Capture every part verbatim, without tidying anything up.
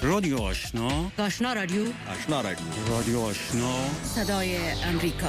رادیو آشنا، آشنا رادیو، آشنا رادیو، رادیو آشنا، صدای امریکا.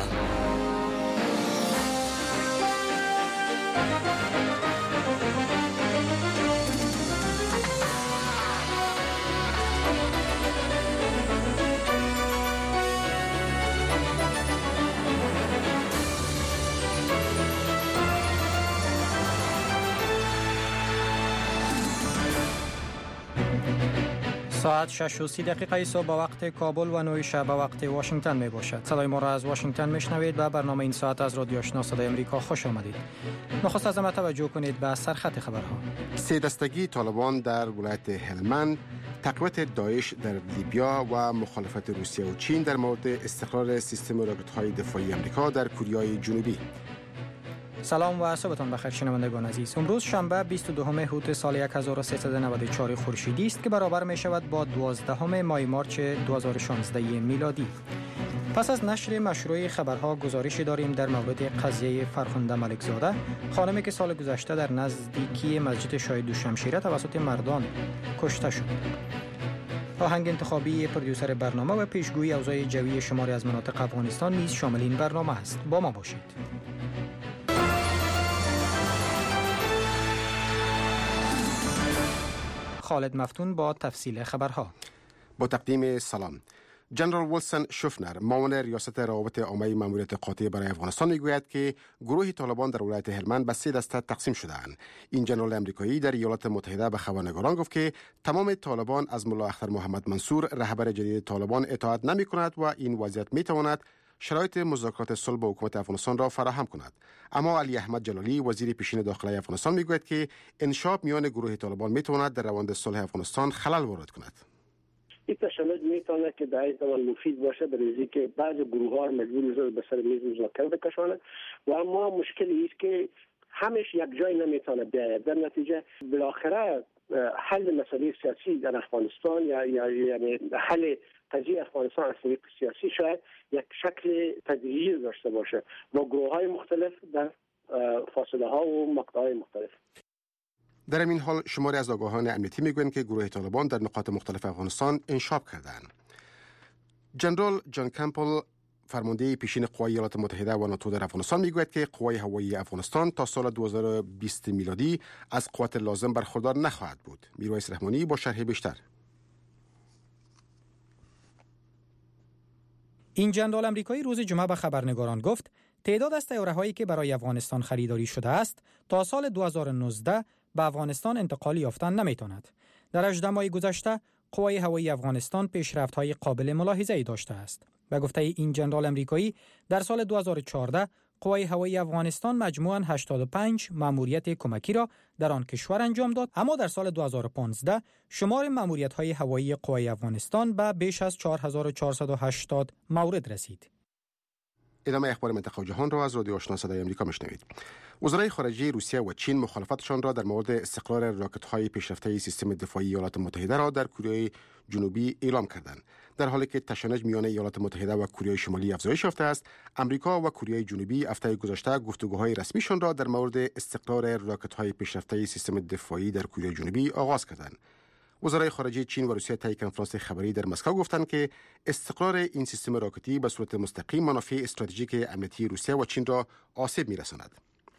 ساعت شش و سی دقیقه صبح به وقت کابل و نه شب به وقت واشنگتن می باشد. صدای ما را از واشنگتن میشنوید و برنامه این ساعت از رادیو آشنا صدای امریکا خوش آمدید. نخست از همه توجه کنید به سرخط خبرها. سه دستگی طالبان در ولایت هلمند، تقویت داعش در لیبیا و مخالفت روسیه و چین در مورد استقرار سیستم راکت‌های دفاعی امریکا در کره جنوبی. سلام و صبحتان بخیر شنوندگان عزیز. امروز شنبه بیست و دوم هوت سال هزار و سیصد و نود و چهار خورشیدی است که برابر می شود با دوازدهم ماه مارچ دو هزار و شانزده میلادی. پس از نشر مشروع خبرها گزارشی داریم در مورد قضیه فرخنده ملکزاده، خانمی که سال گذشته در نزدیکی مسجد شاهد دوشمشیره توسط مردان کشته شد. آهنگ انتخابی پرودوسر برنامه و پیشگویی اوضاع جوی شماری از مناطق افغانستان نیز شامل این برنامه است. با ما باشید. خالد مفتون با تفصیل خبرها. با تقدیم سلام. جنرال ویلسون شوفنر، معاون ریاست روابط عامه ماموریت قاطع برای افغانستان میگوید که گروه طالبان در ولایت هلمند به سه دسته تقسیم شده‌اند. این جنرال امریکایی در ایالات متحده به خبرنگاران گفت که تمام طالبان از ملا اختر محمد منصور رهبر جدید طالبان اطاعت نمی‌کند و این وضعیت می‌تواند شرایط مذاکرات صلح با حکومت افغانستان را فراهم کند. اما علی احمد جلالی، وزیر پیشین داخلی افغانستان، میگوید که انشاب میان گروه طالبان میتواند در روند صلح افغانستان خلل وارد کند. این تشنج میتونه که در این زمان مفید باشه برای اینکه بعضی گروه ها مجبور میشن به سر میز مذاکره بکشانند و اما مشکلی است که همش یک جای نمیتونه بیاید. در نتیجه بالاخره حل مسئله سیاسی در افغانستان یا یعنی حل قضیه افغانستان از طریق سیاسی شاید یک شکل تدریجی داشته باشه با گروه های مختلف در فاصله ها و مقطع های مختلف. در این حال شماری از آگاهان امنیتی میگویند که گروه طالبان در نقاط مختلف افغانستان انشاب کردند. جنرال جان کمپل، فرمانده پیشین قوای ایالات متحده و ناتو در افغانستان، میگوید که قوای هوایی افغانستان تا سال دو هزار و بیست میلادی از قوت لازم برخوردار نخواهد بود. میرویس رحمانی با شرح بیشتر. این جنرال امریکایی روز جمعه به خبرنگاران گفت تعداد از طیاره‌هایی که برای افغانستان خریداری شده است تا سال دو هزار و نوزده به افغانستان انتقال یافتن نمی‌تواند. در هجده ماه گذشته قوای هوایی افغانستان پیشرفت‌های قابل ملاحظه‌ای داشته است. به گفته این جنرال امریکایی در سال دو هزار و چهارده قوای هوایی افغانستان مجموعاً هشتاد و پنج مأموریت کمکی را در آن کشور انجام داد، اما در سال دو هزار و پانزده شمار مأموریت‌های هوایی قوای افغانستان به بیش از چهار هزار و چهارصد و هشتاد مورد رسید. ادامه اخبار منطقه و جهان را از رادیو آشنا صدای امریکا میشنوید. وزرای خارجه روسیه و چین مخالفتشان را در مورد استقرار راکت‌های پیشرفته سیستم دفاعی ایالات متحده را در کره جنوبی اعلام کردند. در حالی که تشنج میان ایالات متحده و کره شمالی افزایش یافته است، آمریکا و کره جنوبی هفته گذشته گفتگوهای رسمیشان را در مورد استقرار راکت‌های پیشرفته سیستم دفاعی در کره جنوبی آغاز کردند. وزرای خارجه چین و روسیه طی کنفرانس خبری در مسکو گفتند که استقرار این سیستم راکتی به صورت مستقیم منافع استراتژیک امنیتی روسیه و چین را آسیب می‌رساند.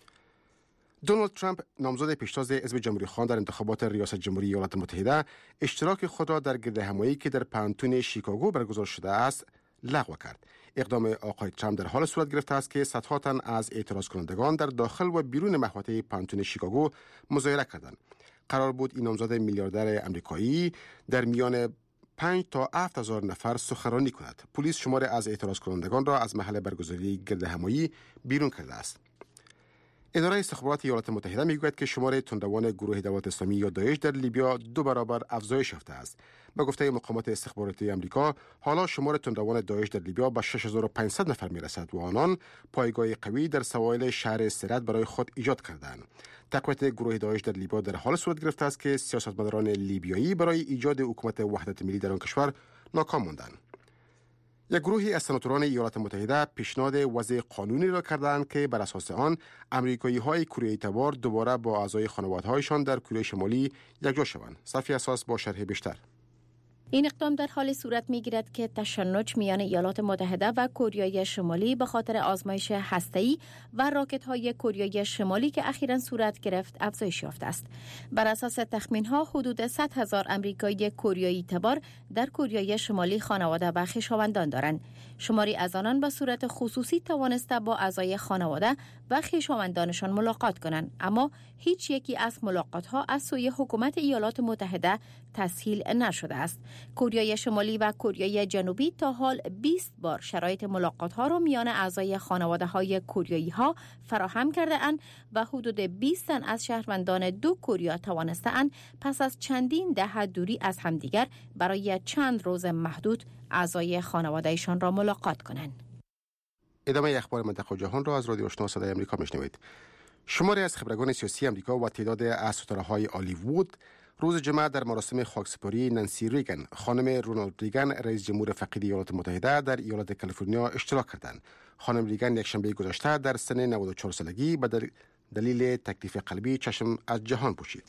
دونالد ترامپ، نامزد پیشتاز حزب جمهوری‌خواه در انتخابات ریاست جمهوری ایالات متحده، اشتراک خود را در گردهمایی که در پانتون شیکاگو برگزار شده است لغو کرد. اقدام آقای ترامپ در حال صورت گرفته است که صدها تن از اعتراض کنندگان در داخل و بیرون محوطه پانتون شیکاگو مظاهره کردند. قرار بود این نامزد میلیاردر آمریکایی در میان پنج تا هفت هزار نفر سخنرانی کند. پلیس شمار از اعتراض کنندگان را از محل برگزاری گردهمایی بیرون کرده است. اداره استخبارات ایالات متحده میگوید که شمار تندروان گروه دولت اسلامی یا داعش در لیبیا دو برابر افزایش یافته است. به گفته مقامات استخباراتی آمریکا، حالا شمار تندروان داعش در لیبیا به شش هزار و پانصد نفر میرسد و آنان پایگاه قوی در سواحل شهر سرت برای خود ایجاد کردند. تقویت گروه داعش در لیبیا در حال صورت گرفته است که سیاستمداران لیبیایی برای ایجاد حکومت وحدت ملی در آن کشور ناکام ماندند. یک گروهی از سناتوران ایالات متحده پیشنهاد وضع قانونی را کردند که بر اساس آن امریکایی‌های کره تبار دوباره با اعضای خانواده‌هایشان در کره شمالی یکجا شوند. صفی اساس با شرح بیشتر. این اقدام در حال صورت می‌گیرد که تشنج میان ایالات متحده و کره شمالی به خاطر آزمایش هسته‌ای و راکت‌های کره شمالی که اخیراً صورت گرفت افزایش یافته است. بر اساس تخمین‌ها حدود صد هزار آمریکایی کره تبار در کره شمالی خانواده و خویشاوندان دارند. شماری از آنان به صورت خصوصی توانسته با اعضای خانواده و خویشاوندانشان ملاقات کنند، اما هیچ یکی از ملاقات‌ها از سوی حکومت ایالات متحده تسهیل نشده است. کره شمالی و کره جنوبی تا حال بیست بار شرایط ملاقات‌ها را میان اعضای خانواده‌های کره‌ای‌ها فراهم کرده‌اند و حدود بیست تن از شهروندان دو کره توانسته‌اند پس از چندین دهه دوری از همدیگر برای چند روز محدود اعضای خانواده‌شان را ملاقات کنند. ادامه اخبار منطقه و جهان را از رادیو آشنا صدای آمریکا میشنوید. شماری از خبرگان سیاسی آمریکا و تعداد از ستاره‌های هالیوود روز جمعه در مراسم خاکسپاری نانسی ریگن، خانم رونالد ریگن رئیس جمهور فقید ایالات متحده در ایالت کالیفرنیا اشتراک کردند. خانم ریگن یک شنبه گذشته در سن نود و چهار سالگی به دلیل تکلیف قلبی چشم از جهان پوشید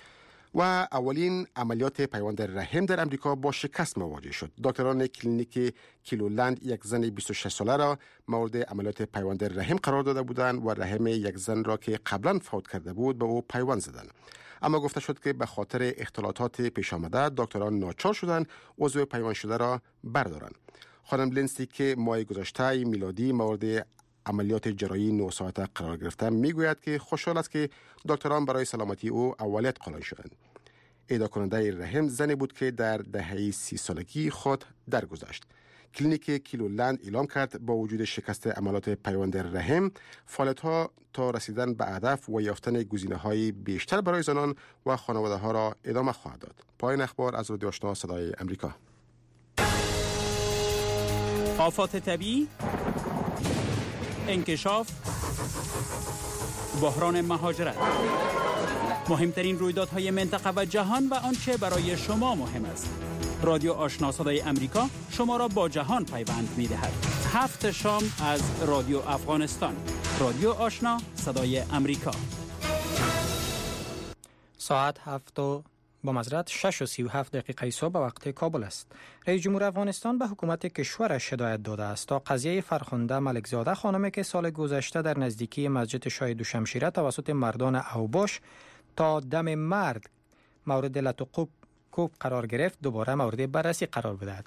و اولین عملیات پیوند رحم در امریکا با شکست مواجه شد. دکتران کلینیک کیلولند یک زن بیست و شش ساله را مورد عملیات پیوند رحم قرار داده بودند و رحم یک زن را که قبلا فوت کرده بود به او پیوند زدند. اما گفته شد که به خاطر اختلالات پیش آمده دکتران ناچار شدند عضو پیوند شده را بردارند. خانم لینسی که ماه گذشته میلادی مورد عملیات جراحی نه ساعته قرار گرفته میگوید که خوشحال است که دکتران برای سلامتی او اولویت قائل شدند. اعدا کننده رحم زنی بود که در دهه سی سالگی خود درگذشت. کلینیک کیلولند اعلام کرد با وجود شکست عملیات پیوند رحم، فعالیت‌ها تا رسیدن به هدف و یافتن گزینه‌های بیشتر برای زنان و خانواده‌ها را ادامه خواهد داد. پایان اخبار از رادیو آشنا صدای آمریکا. آفات طبیعی، انکشاف، بحران مهاجرت، مهمترین رویدادهای منطقه و جهان و آنچه برای شما مهم است. رادیو آشنا صدای آمریکا شما را با جهان پیوند می‌دهد. هفت شام از رادیو افغانستان. رادیو آشنا صدای آمریکا. ساعت هفت و با معذرت شش و سی و هفت دقیقه صبح به وقت کابل است. رئیس جمهور افغانستان به حکومت کشورش هدایت داده است تا قضیه فرخنده ملکزاده خانمی که سال گذشته در نزدیکی مسجد شاه دوشمشیره توسط مردان اوباش تا دم مرگ مورد لطو کوب قرار گرفت دوباره مورد بررسی قرار بدهد.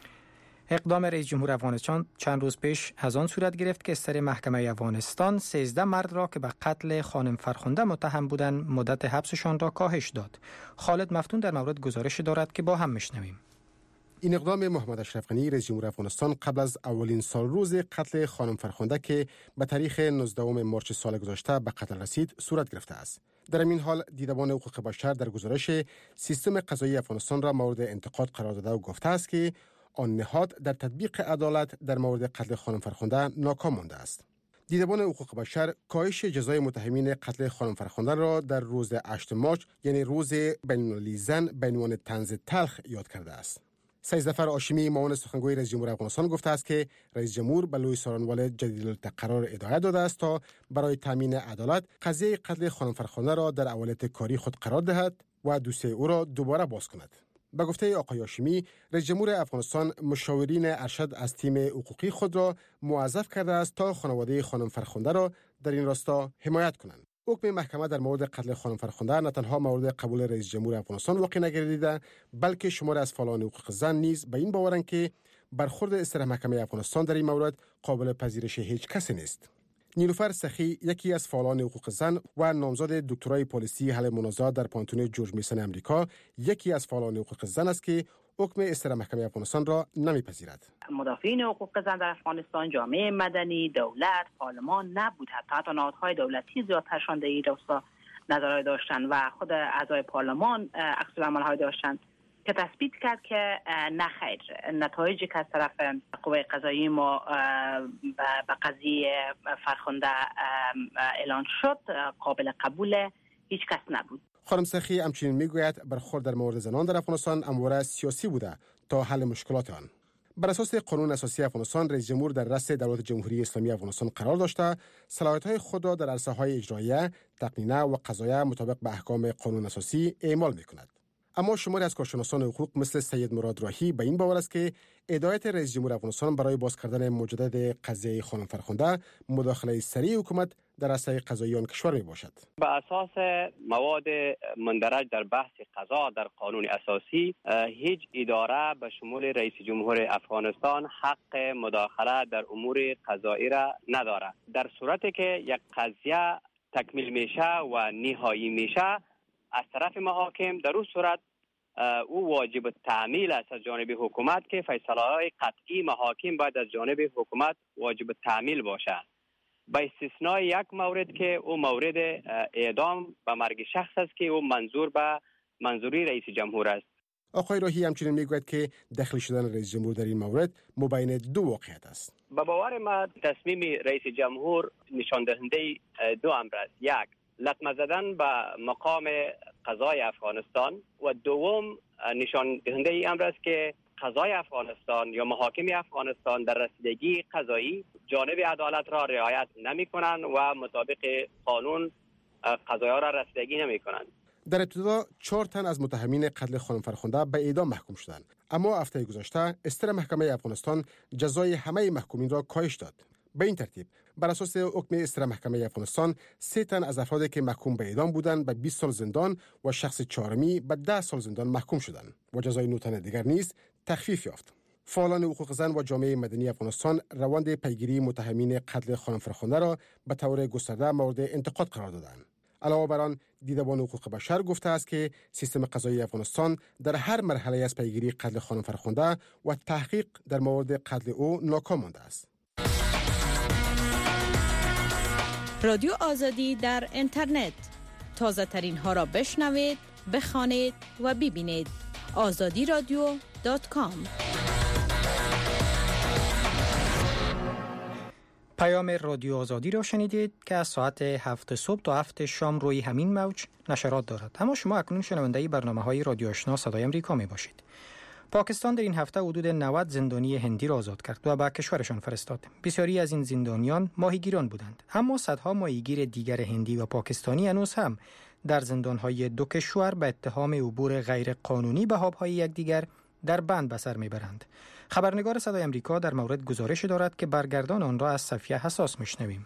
اقدام رئیس جمهور افغانستان چند روز پیش از آن صورت گرفت که سر محکمه افغانستان سیزده مرد را که به قتل خانم فرخنده متهم بودند مدت حبسشان را کاهش داد. خالد مفتون در مورد گزارش دارد که با هم میشنویم. این اقدام محمد اشرف غنی رئیس جمهور افغانستان قبل از اولین سال روز قتل خانم فرخنده که به تاریخ نوزدهم مارس سال گذشته به قتل رسید صورت گرفته است. در این حال دیدبان حقوق بشر در گزارش سیستم قضایی افغانستان را مورد انتقاد قرار داده و گفته است که آن نهاد در تطبیق عدالت در مورد قتل خانم فرخنده ناکام مانده است. دیدبان حقوق بشر کاهش جزای متهمین قتل خانم فرخنده را در روز هشتم مارس یعنی روز بین‌المللی زن به عنوان طنز تلخ یاد کرده است. سید ظفر هاشمی معاون سخنگوی رئیس جمهور افغانستان گفته است که رئیس جمهور به لوی سارنوال جدیدالتقرار هدایت داده است تا برای تامین عدالت قضیه قتل خانم فرخنده را در اولویت کاری خود قرار دهد و دوسیه او را دوباره باز کند. به گفته آقای هاشمی، رئیس جمهور افغانستان مشاورین ارشد از تیم حقوقی خود را موظف کرده است تا خانواده خانم فرخنده را در این راستا حمایت کنند. حکم محکمه در مورد قتل خانم فرخنده نه تنها مورد قبول رئیس جمهور افغانستان واقع نگردیده، بلکه شمار از فعالان حقوق زن نیز به این باورند که برخورد اصطلاح محکمه افغانستان در این مورد قابل پذیرش هیچ کسی نیست. نیلوفر سخی یکی از فعالان حقوق زن و نامزد دکترای پالیسی حل منازعات در پانتون جورج میسن امریکا یکی از فعالان حقوق زن است که حکم اصطلاح محکمه افغانستان را نمیپذیرد. مدافعین حقوق زن در افغانستان جامعه مدنی، دولت، پارلمان نبود، حتی حتی نهادهای دولتی زیاد ترشاندهی راستا نظرهای داشتند و خود اعضای پارلمان عکس العمل‌های داشتند که تثبیت کرد که نه خیر، نتایجی که از طرف قوه قضایی ما به قضیه فرخنده اعلان شد قابل قبول هیچ کس نبود. خانم سخی همچنین میگوید برخورد در مورد زنان در افغانستان امور سیاسی بوده تا حل مشکلات آن. بر اساس قانون اساسی افغانستان رئیس جمهور در رأس دولت جمهوری اسلامی افغانستان قرار داشته صلاحیت‌های خود را در عرصه‌های اجراییه، تقنینه و قضاییه مطابق به احکام قانون اساسی اعمال می‌کند. اما شماری از کارشناسان حقوق مثل سید مراد راهی به این باور است که هدایت رئیس جمهور افغانستان برای باز کردن مجدد قضیه خانم فرخنده مداخله سریع حکومت در عرصه قضایی آن کشور می باشد. به اساس مواد مندرج در بحث قضا در قانون اساسی، هیچ اداره به شمول رئیس جمهور افغانستان حق مداخله در امور قضایی را ندارد. در صورتی که یک قضیه تکمیل میشه و نهایی میشه از طرف محاکم، در اون صورت او واجب تعمیل است از جانب حکومت که فیصله‌های قطعی محاکم باید از جانب حکومت واجب تعمیل باشد، به استثنای یک مورد که او مورد اعدام به مرگ شخص است که او منظور به منظوری رئیس جمهور است. آقای راهی همچنین میگوید که دخل شدن رئیس جمهور در این مورد مبین دو واقعیت است. به باور ما تصمیم رئیس جمهور نشان دهنده دو امر است: یک، لطمه زدن به مقام قضای افغانستان و دوم نشان دهنده این امر است که قضای افغانستان یا محاکم افغانستان در رسیدگی قضایی جانب عدالت را رعایت نمی کنند و مطابق قانون قضایا را رسیدگی نمی کنند. در ابتدا چهار تن از متهمین قتل خانم فرخنده به اعدام محکوم شدند، اما هفته گذشته استر محکمه افغانستان جزای همه محکومین را کاهش داد. به این ترتیب بر اساس حکم استر محکمه افغانستان سه تن از افرادی که محکوم به اعدام بودند به بیست سال زندان و شخص چهارمی به ده سال زندان محکوم شدند و جزای نه تن دیگر نیز تخفیف یافت. فعالان حقوق زن و جامعه مدنی افغانستان روند پیگیری متهمین قتل خانم فرخنده را به طور گسترده مورد انتقاد قرار دادند. علاوه بر آن، دیدبان حقوق بشر گفته است که سیستم قضایی افغانستان در هر مرحله از پیگیری قتل خانم فرخنده و تحقیق در مورد قتل او ناکام مانده است. رادیو آزادی در اینترنت، تازه ترین ها را بشنوید، بخوانید و ببینید. آزادی رادیو دات کام. پیام رادیو آزادی را شنیدید که از ساعت هفت صبح تا هفت شام روی همین موج نشرات دارد. اما شما اکنون شنونده برنامه‌های رادیو آشنا صدای امریکا می باشید. پاکستان در این هفته حدود نود زندانی هندی را آزاد کرد و به کشورشان فرستاد. بسیاری از این زندانیان ماهیگیران بودند، اما صدها ماهیگیر دیگر هندی و پاکستانی هنوز هم در زندان‌های دو کشور به اتهام عبور غیر قانونی به آب‌های یکدیگر در بند به سر میبرند. خبرنگار صدای امریکا در مورد گزارش دارد که برگردان آن را از صفیه حساس میشنویم.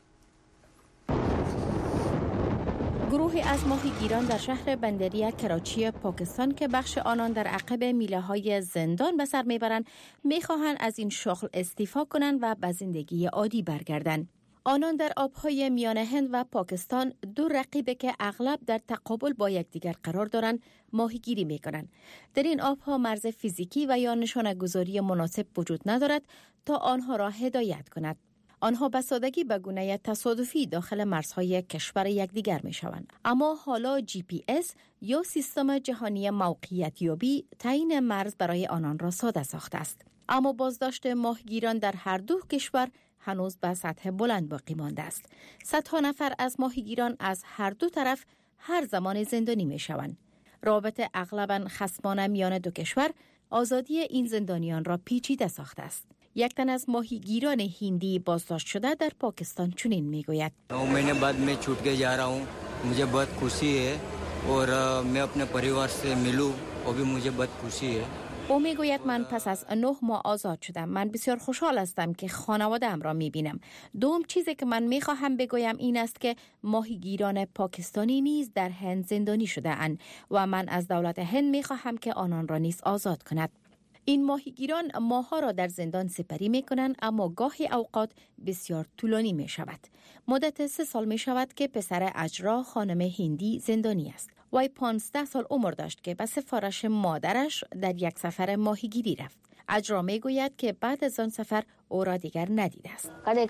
گروهی از ماهیگیران در شهر بندری کراچی پاکستان که بخش آنان در عقب میله‌های زندان به سر میبرند، میخواهند از این شغل استعفا کنند و به زندگی عادی برگردند. آنان در آبهای میان هند و پاکستان، دو رقیبه که اغلب در تقابل با یکدیگر قرار دارند، ماهیگیری میکنند. در این آبها مرز فیزیکی و یا نشانه‌گذاری مناسب وجود ندارد تا آنها را هدایت کند. آنها به سادگی به گونه تصادفی داخل مرزهای کشور یکدیگر میشوند. اما حالا جی پی اس یا سیستم جهانی موقعیت یابی تعیین مرز برای آنان را ساده ساخته است. اما بازداشت ماهیگیران در هر دو کشور هنوز به سطح بلند باقی مانده است. صدها نفر از ماهیگیران از هر دو طرف هر زمان زندانی می شوند. رابطه اغلباً خصمانه میان دو کشور آزادی این زندانیان را پیچیده ساخته است. یک تن از ماهیگیران هندی بازداشت شده در پاکستان چنین می گوید: نو مہینے بعد میں چھوٹ کے جا رہا ہوں. مجھے بہت خوشی ہے اور میں اپنے پریوار سے ملوں وہ بھی مجھے بہت خوشی ہے. او می گوید من پس از نه ماه آزاد شدم. من بسیار خوشحال هستم که خانواده‌ام را می بینم. دوم چیزی که من می خواهم بگویم این است که ماهیگیران پاکستانی نیز در هند زندانی شده اند و من از دولت هند می خواهم که آنان را نیز آزاد کند. این ماهیگیران ماه‌ها را در زندان سپری می کنند، اما گاهی اوقات بسیار طولانی می شود. مدت سه سال می شود که پسر اجرا خانم هندی زندانی است. وی پانزده سال عمر داشت که به سفارش مادرش در یک سفر ماهیگیری رفت. اجرا می گوید که بعد از آن سفر او را دیگر ندیده است.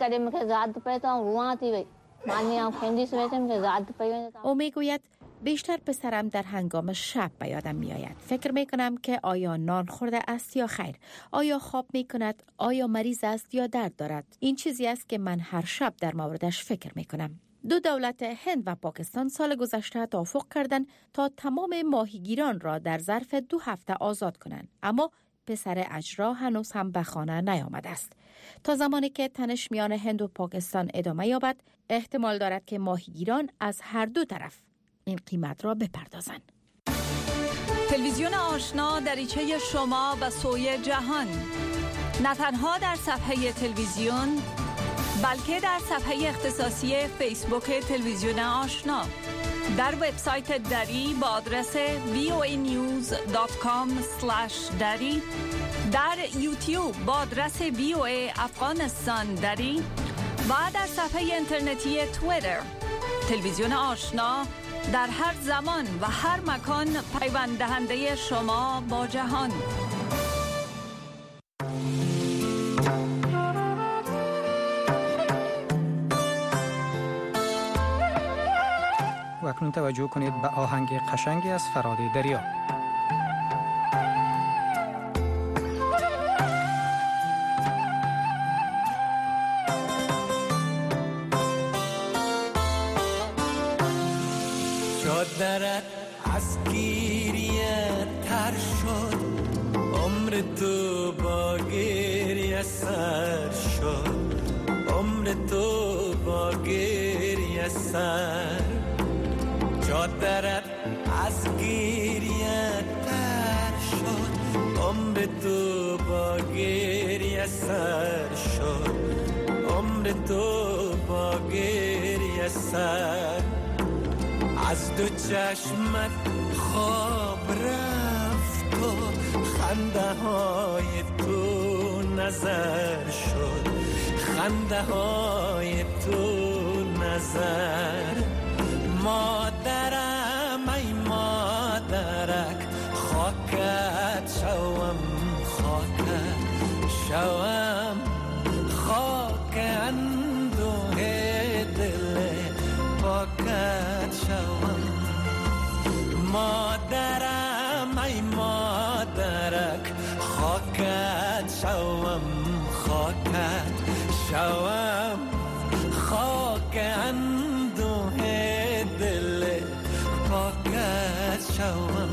او می گوید بیشتر پسرم در هنگام شب به یادم می آید. فکر می کنم که آیا نان خورده است یا خیر، آیا خواب می کند، آیا مریض است یا درد دارد. این چیزی است که من هر شب در موردش فکر می کنم. دو دولت هند و پاکستان سال گذشته توافق کردند تا تمام ماهیگیران را در ظرف دو هفته آزاد کنند، اما پسر اجرا هنوز هم به خانه نیامده است. تا زمانی که تنش میان هند و پاکستان ادامه یابد، احتمال دارد که ماهیگیران از هر دو طرف این قیمت را بپردازند. تلویزیون آشنا دریچه شما و سوی جهان، نه تنها در صفحه تلویزیون بلکه در صفحه اختصاصی فیسبوک تلویزیون آشنا، در وبسایت دری با آدرس وی او ای نیوز دات کام اسلش دری، در یوتیوب با آدرس وی او ای افغانستان دری و در صفحه اینترنتی توییتر. تلویزیون آشنا در هر زمان و هر مکان پیوند دهنده شما با جهان. و اکنون توجه کنید به آهنگ قشنگی از فراد دریا. چادرت از گریه تر شد، عمر تو با گریه سر شد، عمر تو با گریه سر. چادرت از گریه تر شد، عمر تو با گریه سر شد، عمر تو با گریه سر. از دو چشمت خواب رفت و خنده های تو نظر شد، خنده های تو نظر. مادرم ای مادرک، خاکت شوم خاکت شوم، خاک اندوه دل پاکت شوم. مادرم ای مادرک، خاکت شوم خاکت شوم، خاک اندوه دل پاکت شوم.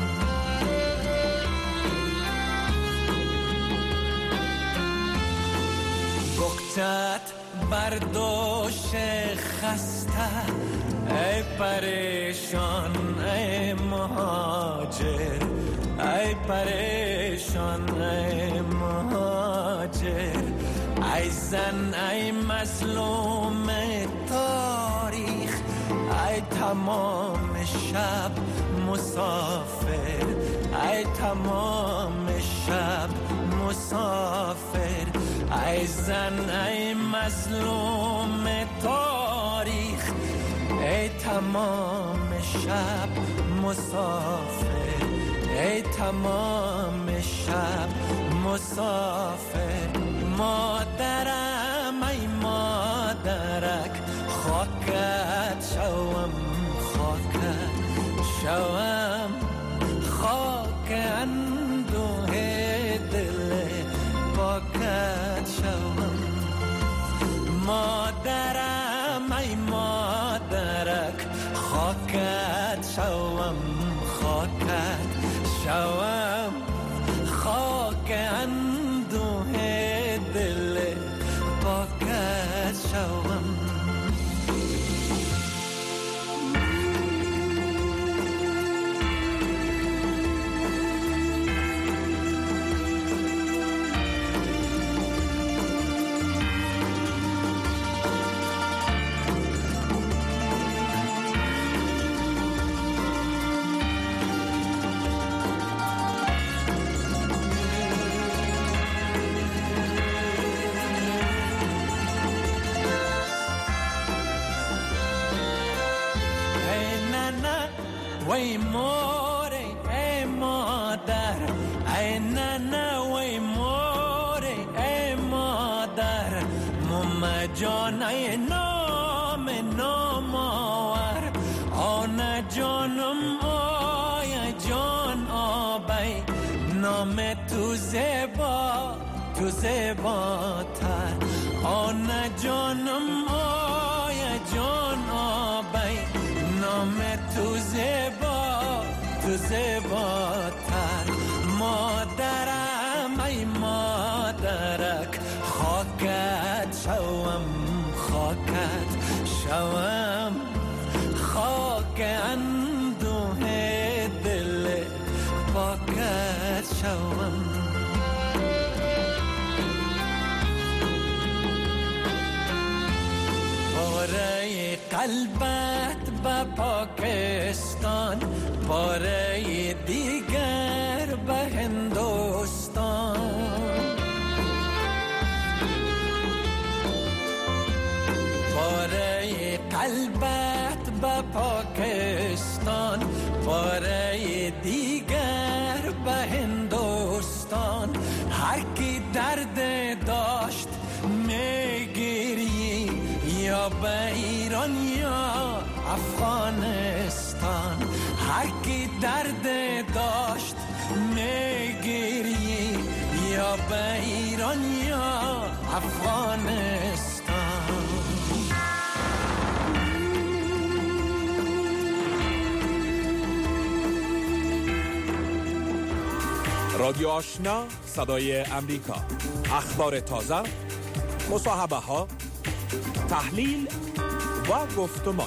بغتت برداشت خسته، ای پریشان ای مهاجر، ای پریشان ای مهاجر. ای زن ای مظلوم تاریخ، ای تمام شب مسافر، ای تمام شب مسافر. ای زن ای مظلوم تاریخ، ای تمام شب مسافر، ای تمام شب مسافر. مادرم ای مادرک، خاکت شوم خاکت شوم، خاک اندوه دل پاکت شوم. مادرم ای مادرک، خاکت شوم خاکت شوم، خاک اندوه دل پاکت شوم. وای موره ای مادر، ای ننه وای موره ای مادر. ماما جان ای نام نام آور، آن جانم آی جان آبی. نام تو زیبا تو زیباتر، آن جانم آی جان آبی. نام تو زیبا تو زیباتر. مادرم ای مادرک، خاکت شوم خاکت شوم، خاک اندوه دل شوم باره قلبت به پاکستان باره دیگر به هندوستان باره قلبت به پاکستان باره دیگر به هندوستان هر کی درد داشت میگیری یا به ایران یا افغانستان هر کی درد داشت میگیری یا به ایران یا افغانستان رادیو آشنا صدای امریکا، اخبار تازه، مصاحبه ها، تحلیل و گفتمان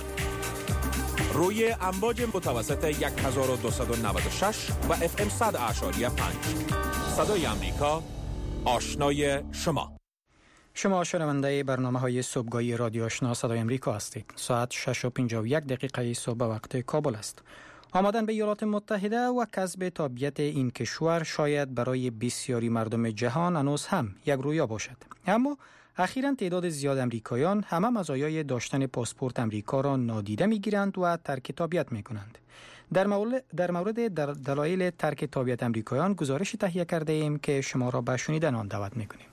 روی امواج متوسط هزار و دویست و نود و شش و اف ام صد اعشاری پنج. صدای امریکا، آشنای شما. شما شنونده برنامه های صبحگاهی رادیو آشنا صدای امریکا هستید. ساعت شش و پنجاه و یک دقیقه صبح وقت کابل است. آمدن به ایالات متحده و کسب تابعیت این کشور شاید برای بسیاری مردم جهان هنوز هم یک رویا باشد. اما اخیراً تعداد زیاد امریکایان همه مزایای داشتن پاسپورت امریکا را نادیده می‌گیرند و ترک تابعیت می‌کنند. در مورد در مورد در دلایل ترک تابعیت امریکایان گزارش تهیه کرده ایم که شما را به شنیدن آن دعوت می‌کنیم.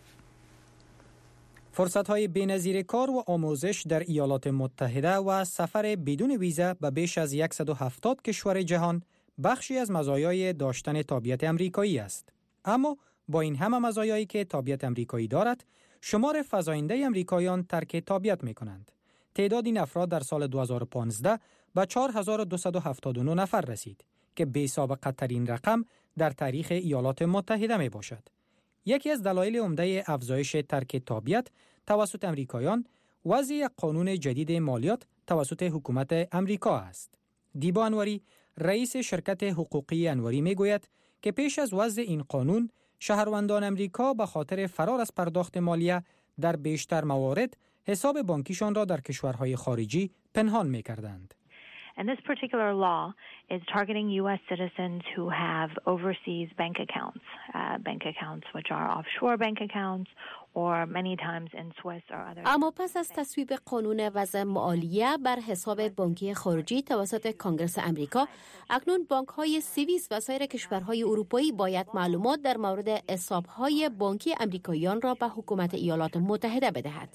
فرصت‌های بی‌نظیر کار و آموزش در ایالات متحده و سفر بدون ویزا به بیش از صد و هفتاد کشور جهان بخشی از مزایای داشتن تابعیت امریکایی است. اما با این همه مزایایی که تابعیت امریکایی دارد، شمار فزاینده امریکایان ترک تابعیت می‌کنند. تعداد این افراد در سال دو هزار و پانزده به چهار هزار و دویست و هفتاد و نه نفر رسید که بی‌سابقه ترین رقم در تاریخ ایالات متحده می باشد. یکی از دلایل عمده افزایش ترک تابعیت توسط امریکایان وضع قانون جدید مالیات توسط حکومت امریکا است. دیبا انوری، رئیس شرکت حقوقی انوری میگوید که پیش از وضع این قانون شهروندان امریکا به خاطر فرار از پرداخت مالیه در بیشتر موارد حساب بانکیشان را در کشورهای خارجی پنهان می‌کردند. And this particular law is targeting U S citizens who have overseas bank accounts, uh, bank accounts which are offshore bank accounts or many times in Swiss or other. اما پس از تصویب قانون وضع مالیه بر حساب بانکی خارجی توسط کانگرس امریکا، اکنون بانک‌های سوئیس و سایر کشورهای اروپایی باید معلومات در مورد حساب‌های بانکی امریکاییان را به حکومت ایالات متحده بدهد.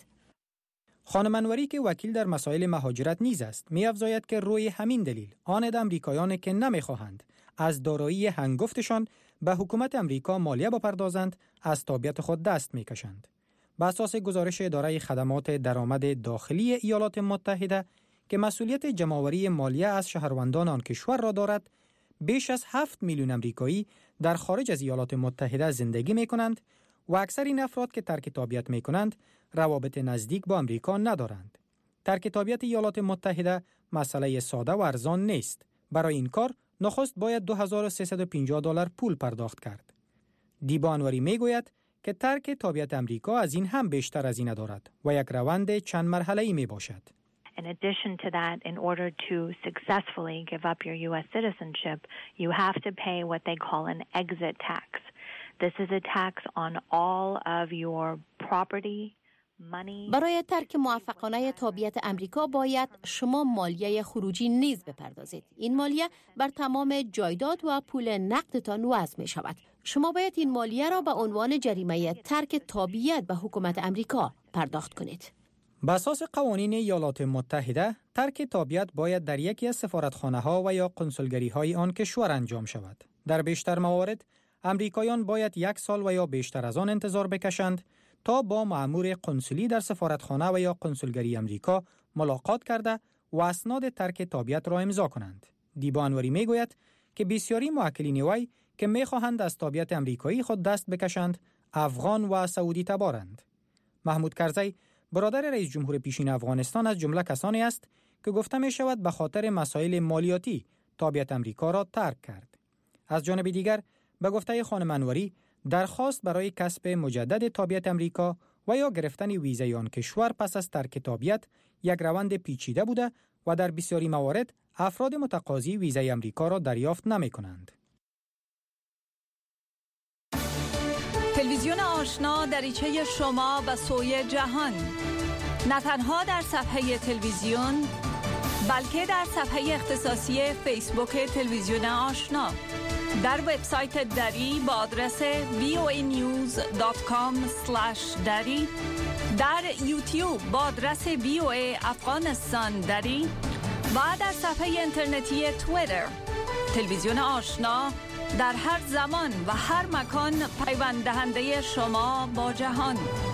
خانم انوری که وکیل در مسائل مهاجرت نیز است، می‌افزاید که روی همین دلیل آن امریکایانی که نمی‌خواهند از دارایی هنگفتشان به حکومت امریکا مالیه بپردازند از تابعیت خود دست می‌کشند. بر اساس گزارش اداره خدمات درآمد داخلی ایالات متحده که مسئولیت جمع‌آوری مالیه از شهروندان آن کشور را دارد، بیش از هفت میلیون امریکایی در خارج از ایالات متحده زندگی می‌کنند و اکثر این افراد که ترک تابعیت می‌کنند روابط نزدیک با امریکا ندارند. ترک تابعیت ایالات متحده مسئله ساده و ارزان نیست. برای این کار نخست باید دو هزار و سیصد و پنجاه دلار پول پرداخت کرد. دیبا انوری میگوید که ترک تابعیت امریکا از این هم بیشتر از این دارد و یک روند چند مرحله‌ای می باشد. In addition to that, in order to successfully give up your U S citizenship, you have to pay what they call an exit tax. This is a tax on all of your property. برای ترک موفقانه تابعیت امریکا باید شما مالیه خروجی نیز بپردازید. این مالیه بر تمام جایداد و پول نقدتان وضع می شود. شما باید این مالیه را به عنوان جریمه ترک تابعیت به حکومت امریکا پرداخت کنید. بر اساس قوانین ایالات متحده، ترک تابعیت باید در یکی از سفارتخانه‌ها و یا کنسولگری‌های آن کشور انجام شود. در بیشتر موارد، امریکایان باید یک سال و یا بیشتر از آن انتظار بکشند تا با مأمور قنسولی در سفارتخانه و یا کنسولگری امریکا ملاقات کرده و اسناد ترک تابعیت را امضا کنند. دیبا انوری میگوید که بسیاری موکلین وی که میخواهند از تابعیت امریکایی خود دست بکشند، افغان و سعودی تبارند. محمود کرزی، برادر رئیس جمهور پیشین افغانستان، از جمله کسانی است که گفته می شود به خاطر مسائل مالیاتی تابعیت امریکا را ترک کرد. از جانب دیگر، به گفته خانم انوری درخواست برای کسب مجدد تابعیت امریکا و یا گرفتن ویزای آن کشور پس از ترک تابعیت یک روند پیچیده بوده و در بسیاری موارد افراد متقاضی ویزای امریکا را دریافت نمی کنند. تلویزیون آشنا دریچه شما به سوی جهان، نه تنها در صفحه تلویزیون بلکه در صفحه اختصاصی فیسبوک تلویزیون آشنا، در وبسایت دری با آدرس وی او ای نیوز دات کام اسلش دری، در یوتیوب با آدرس وی او ای افغانستان دری و در صفحه اینترنتی توییتر. تلویزیون آشنا در هر زمان و هر مکان پیوند دهنده شما با جهان.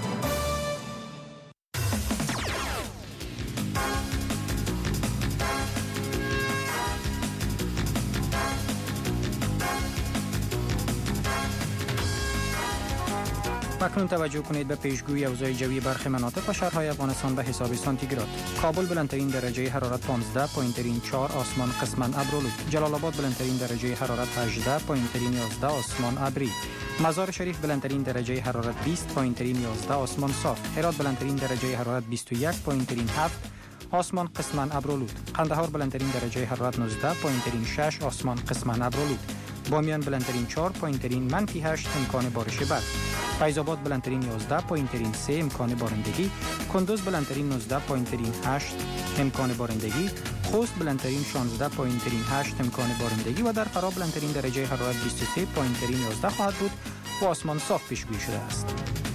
اکنون توجه کنید به پیشگویی اوضاع جوی برخی مناطق و شهرهای افغانستان به حساب سانتیگراد. کابل بلندترین درجه حرارت پانزده، پایین‌ترین چهار، آسمان قسماً ابرآلود. جلال آباد بلندترین درجه حرارت هجده، پایین‌ترین یازده، آسمان ابری. مزار شریف بلندترین درجه حرارت بیست، پایین‌ترین یازده، آسمان صاف. هرات بلندترین درجه حرارت بیست و یک، پایین‌ترین هفت، آسمان قسماً ابرآلود. قندهار بلندترین درجه حرارت نوزده، پایین‌ترین شش، آسمان قسماً ابرآلود. بامیان بلندترین چهار، پایین‌ترین منفی هشت، امکان بارش برف. فیض آباد بلندترین یازده، پایین‌ترین سه، امکان بارندگی. کندوز بلندترین نوزده، پایین‌ترین هشت، امکان بارندگی. خوست بلندترین شانزده، پایین‌ترین هشت، امکان بارندگی و در فرا بلندترین درجه حرارت بیست و سه، پایین‌ترین یازده خواهد بود و آسمان صاف پیش‌گویی شده است.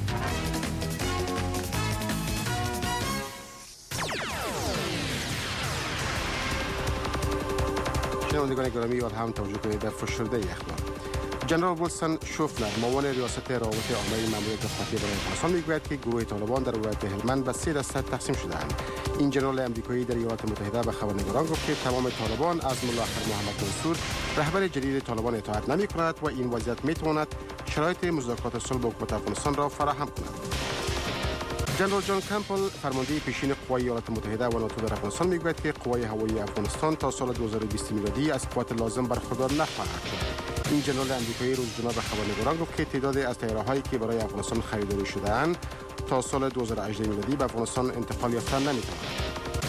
شنوندگان گرامی و هم توجه کنید به فشرده اخبار. جنرال ویلسون شوفلر معاون ریاست روابط عامه ماموریت خاطی برای افغانستان میگوید که گروه طالبان در ولایت هلمند به سه دسته تقسیم شده‌اند. این جنرال امریکایی در ایالات متحده به خبرنگاران گفت که تمام طالبان از ملا اختر محمد منصور رهبر جدید طالبان اطاعت نمی‌کند و این وضعیت می‌تواند شرایط مذاکرات صلح با حکومت افغانستان را فراهم کند. جنرال جان کمپل فرمانده پیشین قوای ایالات متحده و ناتو در افغانستان میگوید که قوای هوایی افغانستان تا سال دو هزار و بیست میلادی از قوت لازم برخوردار نخواهد شد. این جنرال امریکایی روز جمعه به خبرنگاران گفت که تعدادی از طیاره‌هایی که برای افغانستان خریداری شده‌اند تا سال دو هزار و هجده میلادی به افغانستان انتقال یافتن نمی‌توانند.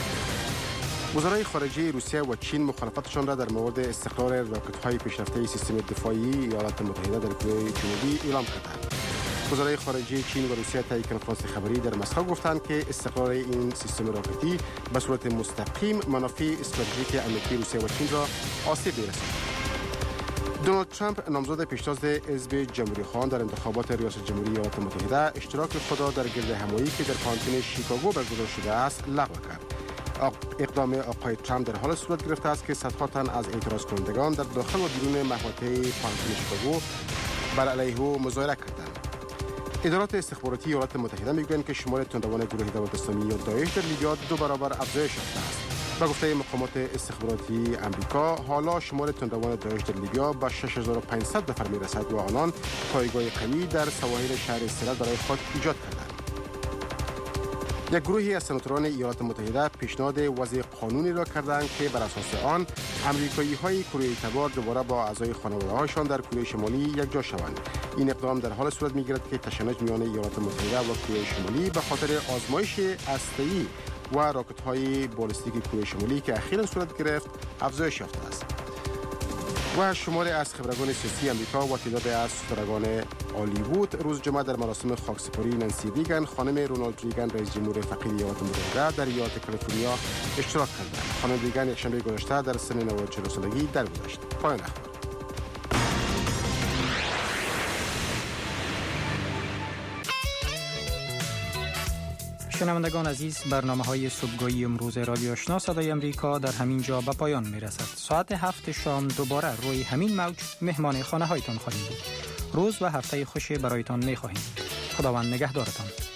وزرای خارجه روسیه و چین مخالفتشان را در مورد استقرار راکت‌های پیشرفته سیستم دفاعی ایالات متحده در کره جنوبی اعلام کردند. وزرای خارجه چین و روسیه طی کنفرانس خبری در مسکو گفتند که استقرار این سیستم راکتی به صورت مستقیم منافع استراتژیک امنیتی روسیه و چین را آسیب می‌رساند. دونالد ترامپ نامزد پیشتاز حزب جمهوری‌خواه در انتخابات ریاست جمهوری ایالات متحده اشتراک خود را در گرد همایی که در پانتون شیکاگو برگزار شده است لغو کرد. اقدام آقای ترامپ در حال صورت گرفته است که صدها تن از اعتراض کنندگان در داخل و بیرون محوطه پانتون شیکاگو بر علیه او مظاهره کردند. ادارات استخباراتی ایالات متحده میگویند که شمار تندروان گروه دولت اسلامی یا داعش در لیبیا دو برابر افزایش یافته است. به گفته مقامات استخباراتی آمریکا، حالا شمار تندروان داعش در لیبیا به شش هزار و پانصد نفر میرسد و آنان پایگاه قوی در سواحل شهر سرت برای خود ایجاد کردند. یک گروهی از سناتوران ایالات متحده پیشنهاد وضع قانونی را کردند که بر اساس آن امریکایی‌های کره تبار دوباره با اعضای خانواده‌هایشان در کره شمالی یکجا شوند. این اقدام در حال صورت می‌گیرد که تشنج میان ایالات متحده و کره شمالی به خاطر آزمایش هسته‌ای و راکت‌های بالستیک کره شمالی که اخیراً صورت گرفت افزایش یافته است. و شماری از خبرگان سیاسی امریکا و تعداد از ستارگان هالیوود روز جمعه در مراسم خاکسپاری نانسی ریگن خانم رونالد ریگن رئیس جمهور فقید ایالات متحده در ایالت کالیفرنیا اشتراک کردند. خانم ریگن یکشنبه گذشته در سن نود و چهار سالگی درگذشت. پایان اخبار. شنوندگان عزیز، برنامه‌های صبحگاهی امروز رادیو آشنا صدای امریکا در همین جا به پایان می‌رسد. ساعت هفت شام دوباره روی همین موج مهمان خانه‌هایتان خواهیم بود. روز و هفته خوشی برایتان می‌خواهیم. خداوند نگهدارتان.